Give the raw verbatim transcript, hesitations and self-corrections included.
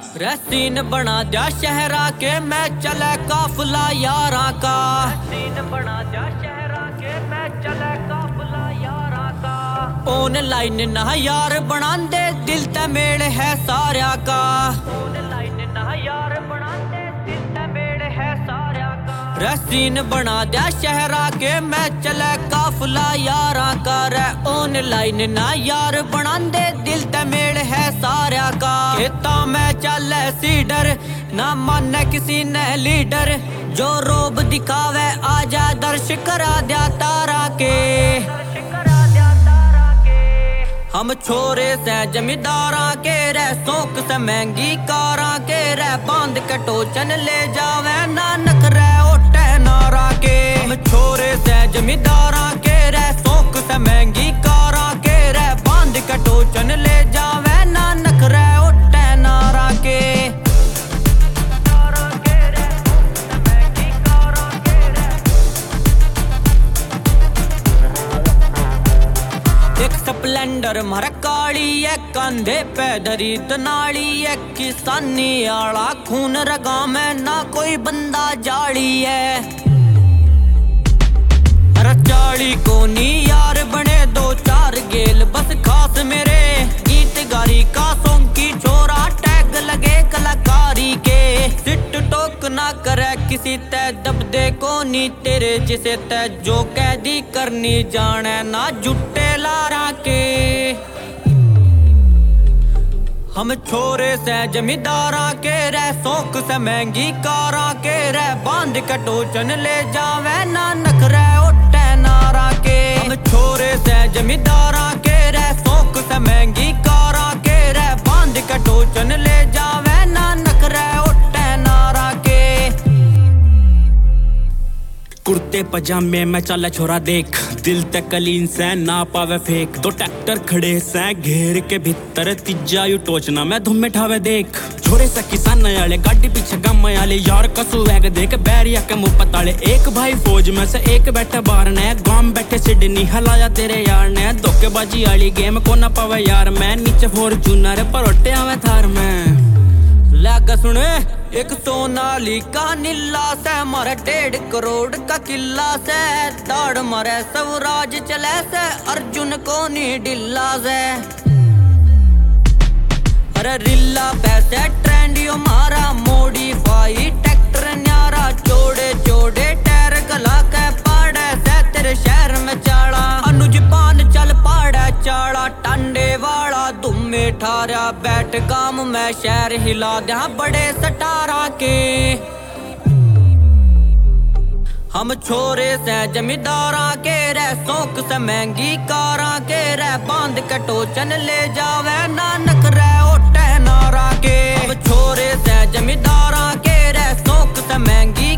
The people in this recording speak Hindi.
रसीन बना दिया शहरा के मैं चले काफिला यारा का। रसीन बना दिया शहरा के मैं चले काफिला यारा का। ऑनलाइन ना यार बना दे दिल ते मेल है सारा का। ऑनलाइन ना यार बना दे दिल ते मेल है सारा का। रसीन बना दिया शहरा के मैं चले काफिला यारा का। रे ऑनलाइन ना यार बना दे दिल ते मेल है सारा का। खेता में चले सीडर ना माने किसी ने लीडर जो रोब दिखावे आजा दर्श करा दिया तारा के। हम छोरे से जमींदारा के रे शौक से महंगी कारा के रे बांध के टोचन ले जावे नानक रे ओटे नारा के। हम छोरे से जमींदारा के रे शौक से महंगी कारा के रे बांध के टोचन ले जावे नानक रे ओटे नारा के। एक स्प्लेंडर मर काली है कंधे पे धरी तनाली है। किसानी आला खून रगा में ना कोई बंदा जाली है। अरे चाली को नी यार बने दो चार गेल बस खास मेरे गीत गारी का सॉन्ग की छोरा टैग लगे कलाकारी के। सिट टोक ना करे किसी ते दब दे को नी तेरे जिसे ते जो कैदी करनी जाने ना जुट्टे लारा के। हम छोरे से जमींदारा के रे शौक से महंगी कारा के रे बांध के टोचन ले जावे नानक रे ओटे नारा के। हम छोरे से जमींदारा के रे शौक से महंगी कारा के रे बांध के टोचन ले जावे नानक रे ओटे नारा के। कुर्ते पजामे में चला छोरा देख दिल तक कलीन से ना पावे फेक। दो ट्रैक्टर खड़े से घेर के भीतर तीजा यू टोचना मैं धुम में ठावे देख। छोरे से किसान आले गाड़ी पीछे गम आले यार कसू वैग देख बैरिया के मुंह पताले। एक भाई फौज में से एक बैठे बाहर ने गांव बैठे सिडनी हलाया तेरे यार ने। धोखेबाजी वाली गेम को ना पावे यार मैं नीचे फॉर्च्यूनर परोटे आवे थार में। लग सुने एक सोनालिका नीला से मारे डेढ़ करोड़ का किला से दाड़ मारे स्वराज चले से अर्जुन को नी डिल्ला से। अरे रिल्ला पैसे ट्रेंडियो मारा मॉडिफाई ट्रैक्टर न्यारा जोड़े जोड़े टायर गला के पाड़े से तेरे शहर में चाड़ा। अनुज पान चल पाड़ा चाड़ा टांडे वाला दुम्मे ठारा बैठ गाम में शहर हिला दिया बड़े सटारा के। हम छोरे से जमींदारा के रे शौक से महंगी कारा के रे बांध के टोचन ले जावे नानक रे ओटे नारा के। हम छोरे से जमींदारा के रे शौक से महंगी